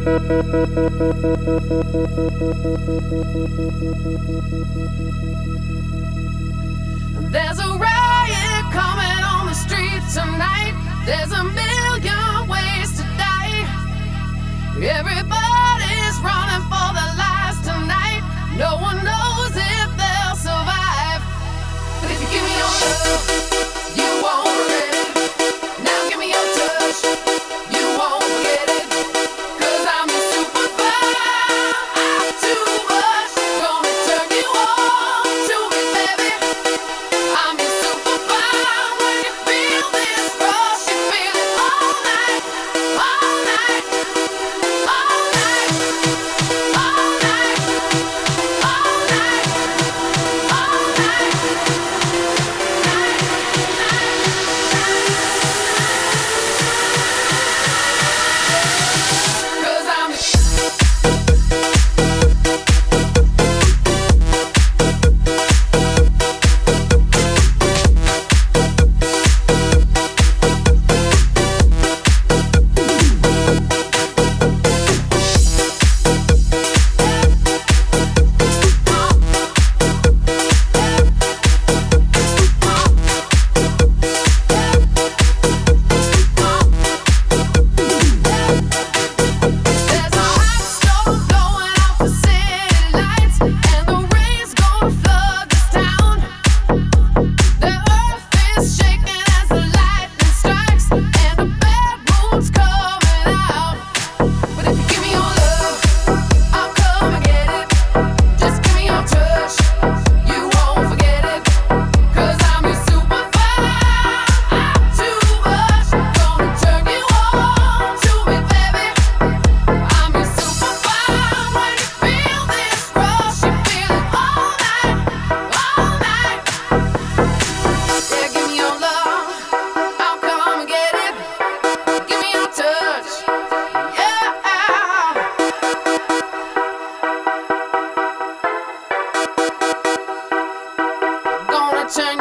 There's a riot coming on the street tonight. There's a million ways to die. Everybody's running for their lives tonight. No one knows if they'll survive. But if you give me your love, you won't regret it. Now give me your touch, you won't forget it. 'Cause I'm your superfly. I'm too much. Gonna turn you on to me, baby. I'm your superfly. When you feel this rush, you feel it all night, all night, all night, all night, all night, all night, cause I'm There's a hot stove blowing out the city lights, and the rain's gonna flood this town. The earth is shaking as the lightning strikes, and the bad mood's coming out. But if you give me your love, I'll come and get it. Just give me your touch, you won't forget it. 'Cause I'm your superfly. I'm too much. Gonna turn you on to me, baby. I'm your superfly. When you feel this rush, you feel it all night, all night. Yeah, give me your love, I'll come and get it. Give me your touch, yeah. Gonna turn